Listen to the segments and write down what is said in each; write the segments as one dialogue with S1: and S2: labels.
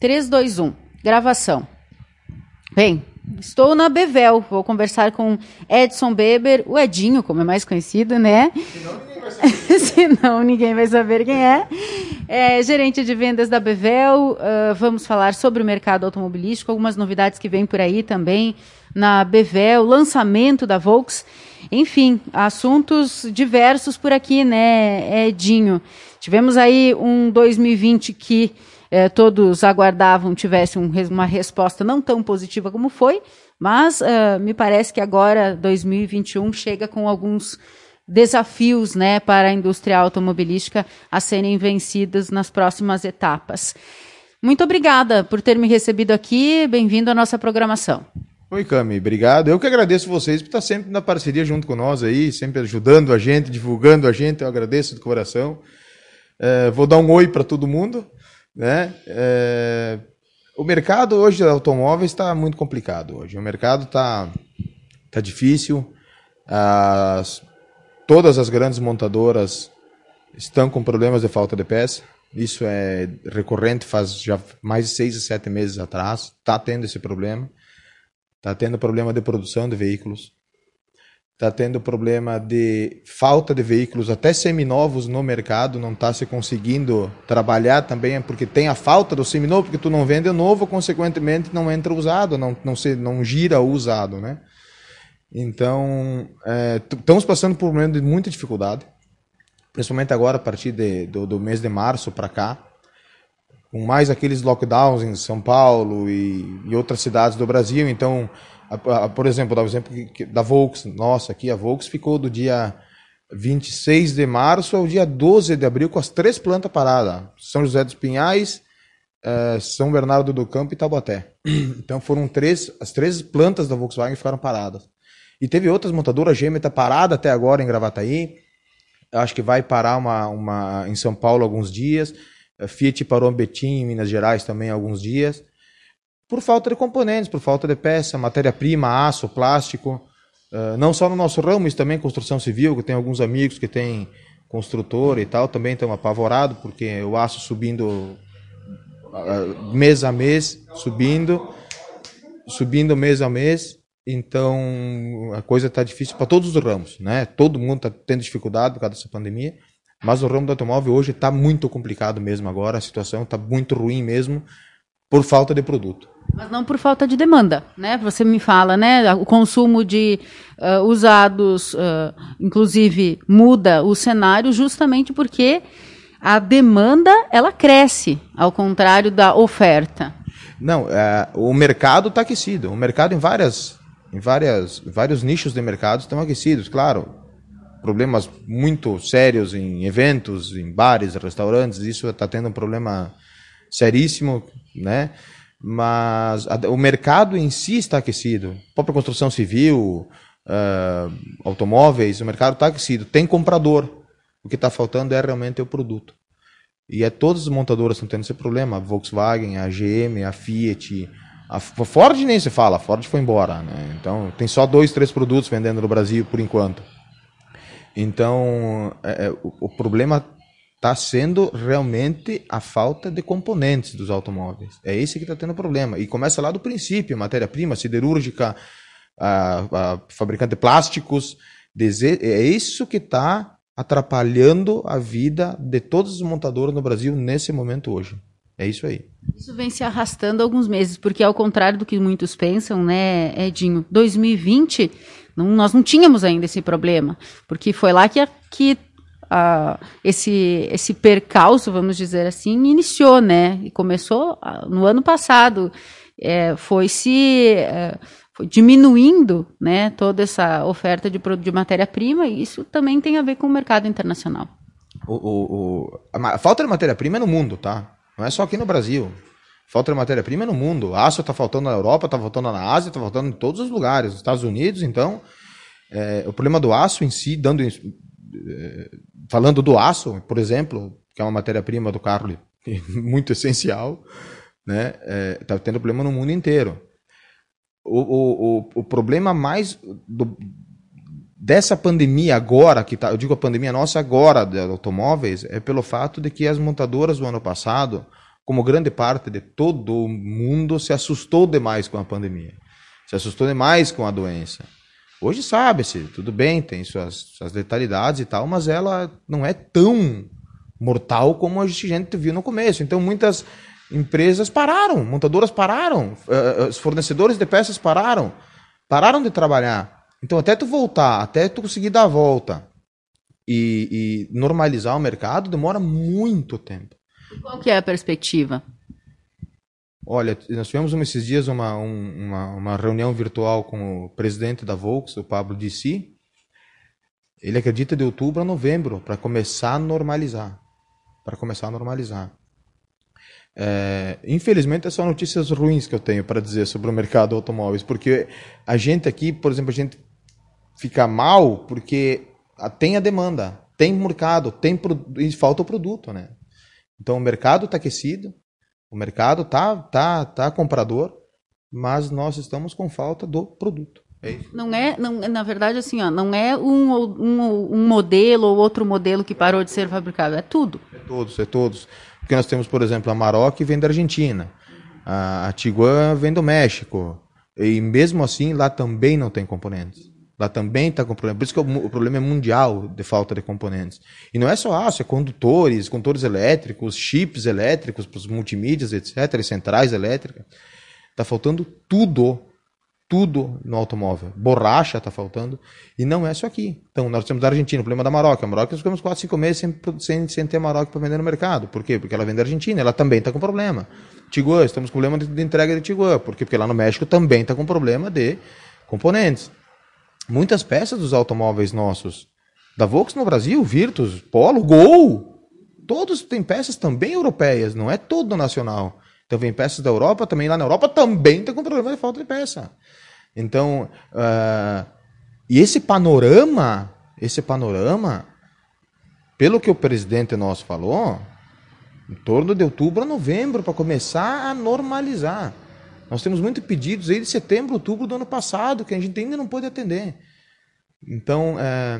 S1: 3, 2, 1. Gravação. Bem, estou na Bevel. Vou conversar com Edson Beber, o Edinho, como é mais conhecido, né? Senão ninguém vai saber quem é. É gerente de vendas da Bevel. Vamos falar sobre o mercado automobilístico, algumas novidades que vêm por aí também na Bevel, lançamento da Volks. Enfim, assuntos diversos por aqui, né, Edinho? Tivemos aí um 2020 que todos aguardavam tivesse uma resposta não tão positiva como foi, mas me parece que agora, 2021, chega com alguns desafios, né, para a indústria automobilística a serem vencidos nas próximas etapas. Muito obrigada por ter me recebido aqui. Bem-vindo à nossa programação.
S2: Oi, Cami, obrigado. Eu que agradeço vocês por estar sempre na parceria junto com nós aí, sempre ajudando a gente, divulgando a gente. Eu agradeço de coração. Vou dar um oi para todo mundo, né? O mercado hoje de automóveis está muito complicado hoje. O mercado tá difícil. Todas as grandes montadoras estão com problemas de falta de peça. Isso é recorrente, faz já mais de 6 a 7 meses atrás. Está tendo esse problema. Está tendo problema de produção de veículos. Está tendo problema de falta de veículos, até seminovos no mercado. Não está se conseguindo trabalhar também, porque tem a falta do seminovo, porque tu não vende novo, consequentemente não entra usado, não gira o usado, né? Então, estamos passando por um momento de muita dificuldade, principalmente agora, a partir do mês de março para cá, com mais aqueles lockdowns em São Paulo e outras cidades do Brasil. Então, por exemplo, dá o exemplo da Volks. Nossa, aqui a Volks ficou do dia 26 de março ao dia 12 de abril com as 3 plantas paradas. São José dos Pinhais, São Bernardo do Campo e Taubaté. Então foram as 3 plantas da Volkswagen ficaram paradas. E teve outras montadoras, a GM está parada até agora em Gravataí. Acho que vai parar uma em São Paulo alguns dias. A Fiat parou em Betim, em Minas Gerais também alguns dias, por falta de componentes, por falta de peça, matéria-prima, aço, plástico, não só no nosso ramo, mas também construção civil, que tem alguns amigos que têm construtor e tal, também estão apavorados, porque o aço subindo mês a mês, subindo mês a mês, então a coisa está difícil para todos os ramos, né? Todo mundo está tendo dificuldade por causa dessa pandemia. Mas o ramo do automóvel hoje está muito complicado mesmo agora, a situação está muito ruim mesmo, por falta de produto.
S1: Mas não por falta de demanda, né? Você me fala, né? O consumo de usados, inclusive, muda o cenário justamente porque a demanda, ela cresce, ao contrário da oferta.
S2: Não, o mercado está aquecido. O mercado em vários nichos de mercado estão aquecidos, claro. Problemas muito sérios em eventos, em bares, restaurantes, isso está tendo um problema seríssimo, né? Mas o mercado em si está aquecido. A própria construção civil, automóveis, o mercado está aquecido. Tem comprador. O que está faltando é realmente o produto. E todas as montadoras estão tendo esse problema. A Volkswagen, a GM, a Fiat, a Ford nem se fala, a Ford foi embora, né? Então tem só 2, 3 produtos vendendo no Brasil por enquanto. Então, o problema está sendo realmente a falta de componentes dos automóveis. É esse que está tendo problema. E começa lá do princípio, matéria-prima, siderúrgica, a fabricante de plásticos. É isso que está atrapalhando a vida de todos os montadores no Brasil nesse momento hoje. É isso aí.
S1: Isso vem se arrastando há alguns meses, porque ao contrário do que muitos pensam, né, Edinho, 2020... nós não tínhamos ainda esse problema, porque foi lá que esse percalço, vamos dizer assim, iniciou, né? E começou no ano passado, foi diminuindo, né, toda essa oferta de matéria-prima, e isso também tem a ver com o mercado internacional.
S2: A falta de matéria-prima é no mundo, tá? Não é só aqui no Brasil. Falta de matéria-prima no mundo. Aço está faltando na Europa, está faltando na Ásia, está faltando em todos os lugares. Nos Estados Unidos, então, o problema do aço em si, falando do aço, por exemplo, que é uma matéria-prima do carro muito essencial, né? Está tendo problema no mundo inteiro. O problema mais dessa pandemia agora, eu digo a pandemia nossa agora de automóveis, é pelo fato de que as montadoras do ano passado, como grande parte de todo o mundo, se assustou demais com a pandemia. Se assustou demais com a doença. Hoje sabe-se, tudo bem, tem suas letalidades e tal, mas ela não é tão mortal como a gente viu no começo. Então muitas empresas pararam, montadoras pararam, os fornecedores de peças pararam de trabalhar. Então até tu voltar, até tu conseguir dar a volta e normalizar o mercado, demora muito tempo.
S1: Qual que é a perspectiva?
S2: Olha, nós tivemos esses dias uma reunião virtual com o presidente da Volks, o Pablo Dissi. Ele acredita de outubro a novembro para começar a normalizar. Infelizmente, são notícias ruins que eu tenho para dizer sobre o mercado de automóveis, porque a gente aqui, por exemplo, a gente fica mal porque tem a demanda, tem mercado, e falta o produto, né? Então o mercado está aquecido, o mercado tá comprador, mas nós estamos com falta do produto. É isso.
S1: Não, na verdade, assim, ó, não é um modelo ou outro modelo que parou de ser fabricado, é tudo.
S2: É todos. Porque nós temos, por exemplo, a Maroc vem da Argentina, a Tiguan vem do México, e mesmo assim lá também não tem componentes. Lá também está com problema. Por isso que o problema é mundial de falta de componentes. E não é só aço, é condutores elétricos, chips elétricos para os multimídias, etc., e centrais elétricas. Está faltando tudo no automóvel. Borracha está faltando. E não é só aqui. Então, nós temos da Argentina, o problema da Maroc. A Maroc nós ficamos 4, 5 meses sem ter Maroc para vender no mercado. Por quê? Porque ela vem da Argentina, ela também está com problema. Tiguan, estamos com problema de entrega de Tiguan. Por quê? Porque lá no México também está com problema de componentes. Muitas peças dos automóveis nossos, da Volks no Brasil, Virtus, Polo, Gol, todos têm peças também europeias, não é todo nacional. Então vem peças da Europa, também lá na Europa também está com problema de falta de peça. Então, e esse panorama, pelo que o presidente nosso falou, em torno de outubro a novembro, para começar a normalizar. Nós temos muitos pedidos aí de setembro, outubro do ano passado, que a gente ainda não pôde atender. Então,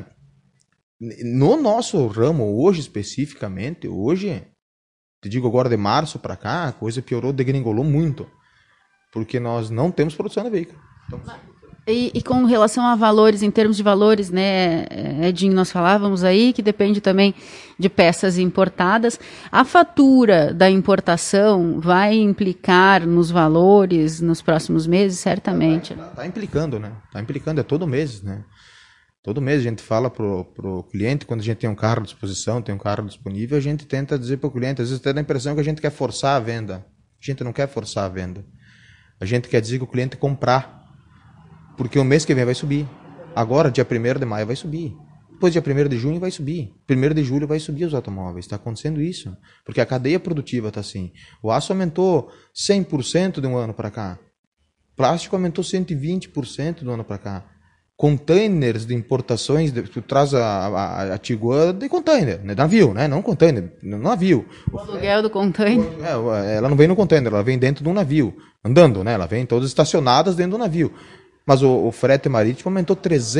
S2: no nosso ramo, hoje especificamente, te digo agora de março para cá, a coisa piorou, degringolou muito, porque nós não temos produção de veículo. Então,
S1: E com relação a valores, em termos de valores, né, Edinho, nós falávamos aí que depende também de peças importadas. A fatura da importação vai implicar nos valores nos próximos meses, certamente.
S2: Está implicando, né? Está implicando, é todo mês, né? Todo mês a gente fala pro cliente, quando a gente tem um carro à disposição, tem um carro disponível, a gente tenta dizer para o cliente, às vezes até dá a impressão que a gente quer forçar a venda. A gente não quer forçar a venda. A gente quer dizer que o cliente comprar. Porque o mês que vem vai subir. Agora, dia 1º de maio vai subir. Depois, dia 1º de junho vai subir. 1º de julho vai subir os automóveis. Está acontecendo isso. Porque a cadeia produtiva está assim. O aço aumentou 100% de um ano para cá. O plástico aumentou 120% do ano para cá. Containers de importações, tu traz a Tiguan de container, né? Navio, né? Não container, navio.
S1: O aluguel do container.
S2: Ela não vem no container, ela vem dentro de um navio. Andando, né? Ela vem todas estacionadas dentro do navio. Mas o frete marítimo aumentou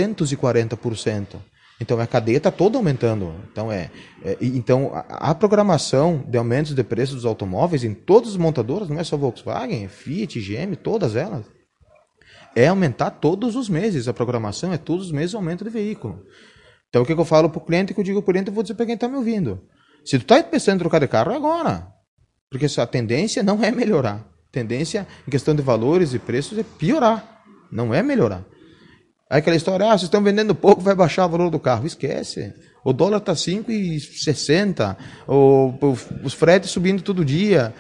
S2: 340%. Então a cadeia está toda aumentando. Então a programação de aumentos de preços dos automóveis em todas as montadoras, não é só Volkswagen, Fiat, GM, todas elas, é aumentar todos os meses. A programação é todos os meses aumento de veículo. Então o que eu falo para o cliente, que eu digo para o cliente, eu vou dizer para quem está me ouvindo. Se tu está pensando em trocar de carro, é agora. Porque a tendência não é melhorar. A tendência em questão de valores e preços é piorar. Não é melhorar. Aí aquela história, vocês estão vendendo pouco, vai baixar o valor do carro. Esquece. O dólar está 5,60, os fretes subindo todo dia,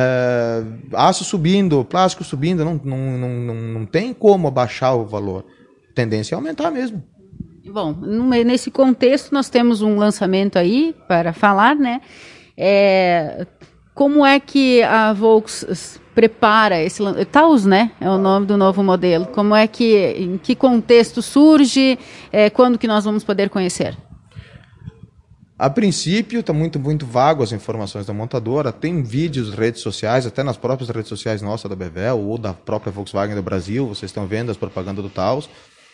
S2: aço subindo, plástico subindo, não tem como abaixar o valor. A tendência é aumentar mesmo.
S1: Bom, nesse contexto nós temos um lançamento aí para falar, né? Como é que a Volks prepara esse Taos, né? É o nome do novo modelo. Como é que, em que contexto surge? Quando que nós vamos poder conhecer?
S2: A princípio, está muito, muito vago as informações da montadora. Tem vídeos nas redes sociais, até nas próprias redes sociais nossas da Bevel ou da própria Volkswagen do Brasil. Vocês estão vendo as propagandas do Taos.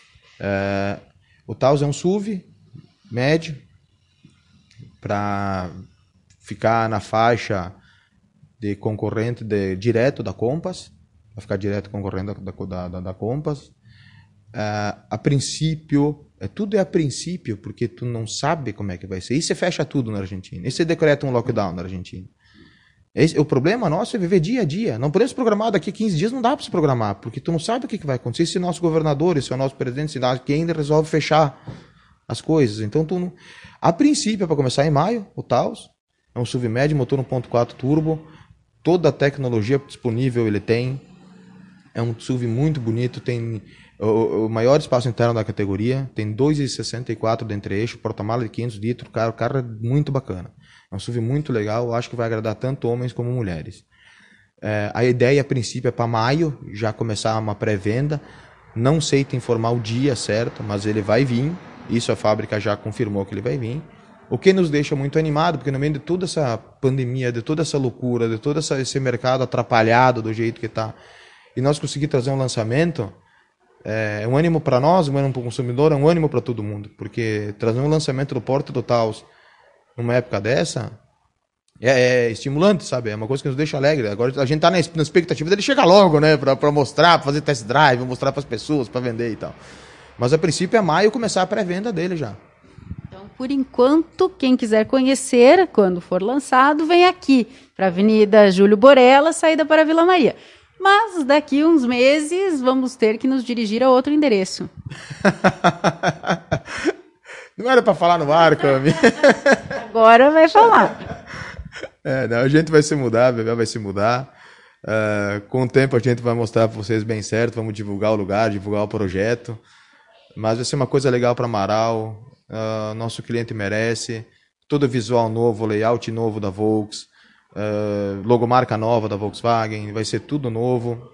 S2: O Taos é um SUV médio para ficar na faixa de concorrente direto da Compass, vai ficar direto concorrente da Compass. A princípio, tudo é a princípio, porque tu não sabe como é que vai ser. E você fecha tudo na Argentina. E você decreta um lockdown na Argentina. O problema nosso é viver dia a dia. Não podemos programar daqui a 15 dias, não dá para se programar, porque tu não sabe o que vai acontecer. Se o nosso governador, se o nosso presidente, se quem ainda resolve fechar as coisas. Então, a princípio, é para começar em maio, o Taos. É um SUV médio, motor 1.4 turbo. Toda a tecnologia disponível ele tem. É um SUV muito bonito, tem o maior espaço interno da categoria, tem 2,64 de entre-eixo, porta-mala de 500 litros, o carro é muito bacana. É um SUV muito legal, acho que vai agradar tanto homens como mulheres. A ideia, a princípio, é para maio, já começar uma pré-venda. Não sei te informar o dia certo, mas ele vai vir. Isso a fábrica já confirmou que ele vai vir. O que nos deixa muito animado, porque no meio de toda essa pandemia, de toda essa loucura, de todo esse mercado atrapalhado do jeito que está, e nós conseguimos trazer um lançamento, é um ânimo para nós, um ânimo para o consumidor, é um ânimo para todo mundo. Porque trazer um lançamento do Porto do Taos numa época dessa é estimulante, sabe? É uma coisa que nos deixa alegre. Agora a gente está na expectativa dele chegar logo, né? Para mostrar, para fazer test drive, mostrar para as pessoas, para vender e tal. Mas a princípio é maio começar a pré-venda dele já.
S1: Então, por enquanto, quem quiser conhecer, quando for lançado, vem aqui para a Avenida Júlio Borella, saída para Vila Maria. Mas daqui uns meses vamos ter que nos dirigir a outro endereço.
S2: Não era para falar no ar, Cami.
S1: Agora vai falar.
S2: Não, a gente vai se mudar, a Bebel vai se mudar. Com o tempo a gente vai mostrar para vocês bem certo, vamos divulgar o lugar, divulgar o projeto. Mas vai ser uma coisa legal para Amaral, nosso cliente merece. Todo visual novo, layout novo da Volks, logomarca nova da Volkswagen, vai ser tudo novo.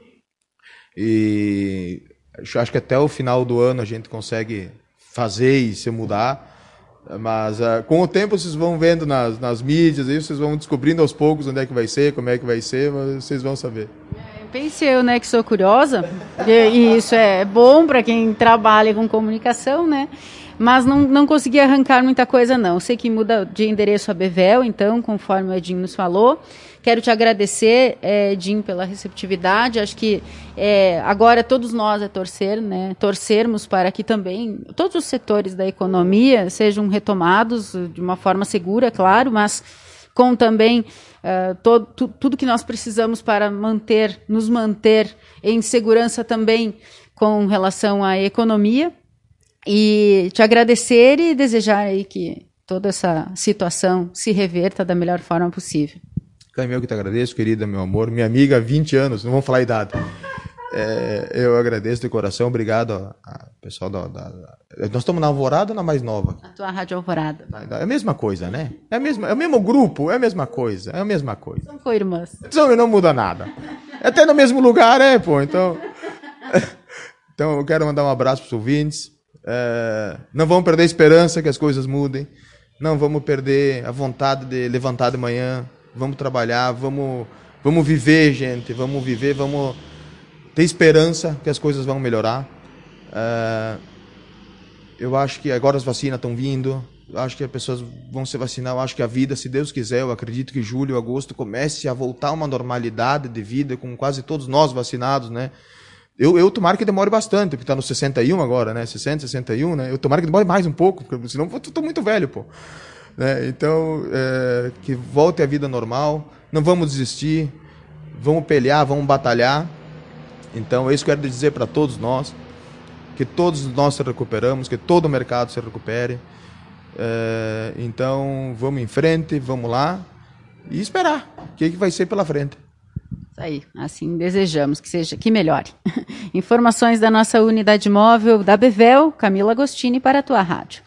S2: E acho que até o final do ano a gente consegue fazer e se mudar. Mas com o tempo vocês vão vendo nas mídias, aí vocês vão descobrindo aos poucos onde é que vai ser, como é que vai ser, mas vocês vão saber.
S1: Pensei eu, né, que sou curiosa, e isso é bom para quem trabalha com comunicação, né? Mas não consegui arrancar muita coisa, não. Sei que muda de endereço a Bevel, então, conforme o Edinho nos falou. Quero te agradecer, Edinho, pela receptividade. Acho que agora todos nós torcer, né? Torcermos para que também todos os setores da economia sejam retomados de uma forma segura, claro, mas com também tudo que nós precisamos para nos manter em segurança também com relação à economia. E te agradecer e desejar aí que toda essa situação se reverta da melhor forma possível.
S2: Eu que te agradeço, querida, meu amor, minha amiga há 20 anos, não vamos falar a idade. Eu agradeço de coração, obrigado ao pessoal nós estamos na Alvorada ou na mais nova?
S1: A tua Rádio Alvorada.
S2: É a mesma coisa, né? É o mesmo grupo, é a mesma coisa,
S1: São co-irmãs.
S2: Então não muda nada. É até no mesmo lugar, pô, então eu quero mandar um abraço para os ouvintes. Não vamos perder a esperança que as coisas mudem, não vamos perder a vontade de levantar de manhã, vamos trabalhar, vamos viver, gente, vamos ter esperança que as coisas vão melhorar. Eu acho que agora as vacinas estão vindo, eu acho que as pessoas vão se vacinar, eu acho que a vida, se Deus quiser, eu acredito que julho, agosto comece a voltar a uma normalidade de vida com quase todos nós vacinados, né? Eu tomara que demore bastante, porque está no 61 agora, né? 60, 61, né? Eu tomara que demore mais um pouco, porque senão eu estou muito velho, pô. Né? Então, que volte a vida normal, não vamos desistir, vamos pelear, vamos batalhar. Então, é isso que eu quero dizer para todos nós, que todos nós se recuperamos, que todo o mercado se recupere. Então, vamos em frente, vamos lá e esperar o que vai ser pela frente.
S1: Isso aí, assim desejamos que melhore. Informações da nossa unidade móvel da Bevel, Camila Agostini para a tua rádio.